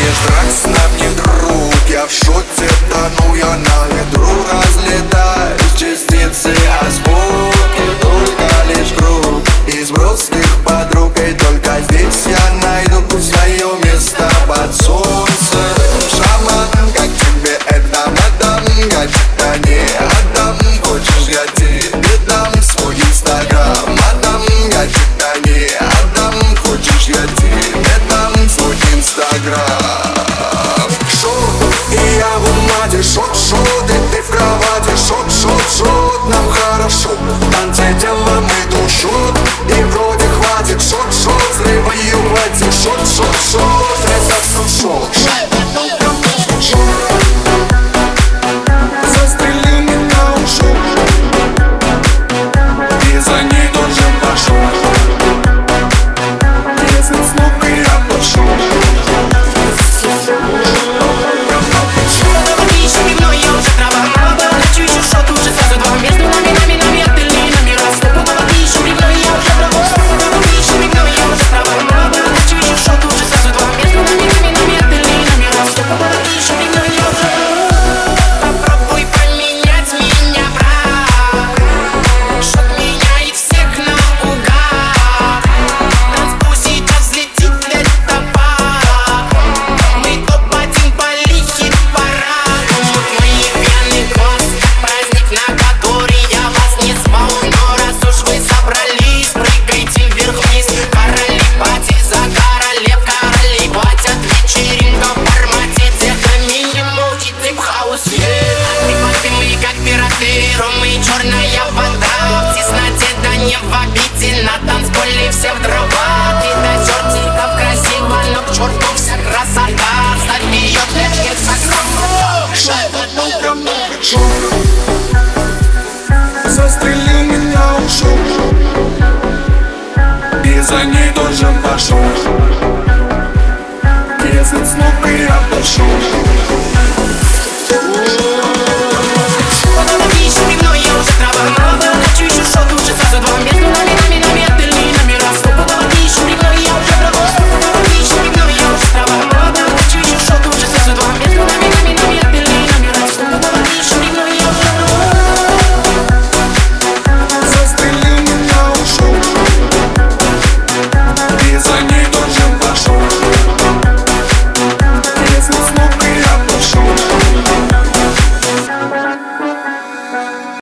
говоришь, драк с нами друг. Я в шоте тону, я на ветру разлетаюсь. Частицы осколки, только лишь круг из братских подруг. И только здесь я найду свое место под солнцем. Шаман, как тебе это, мадам? Я тебя не отдам. Хочешь, я тебе дам свой инстаграм, мадам? Я тебя не отдам. Хочешь, я тебе дам свой инстаграм. Шот, и я в умаде, шот, и ты в кровати. Шот, нам хорошо. Танцы делаем и душот, и вроде хватит. Шот, взрываю эти. Шот, это все шот. Застрелил меня, ушел, и за ней тоже пошел. Если слуг, и я пошел. Черная вода, в тесноте да не в обиде. На танцполе все в дрова. И до чертиков красиво, но к черту вся красота. Забьет лишь инстаграм. Застрелил меня, ушел, и за ней тоже пошел. Если слуг, и я пошел.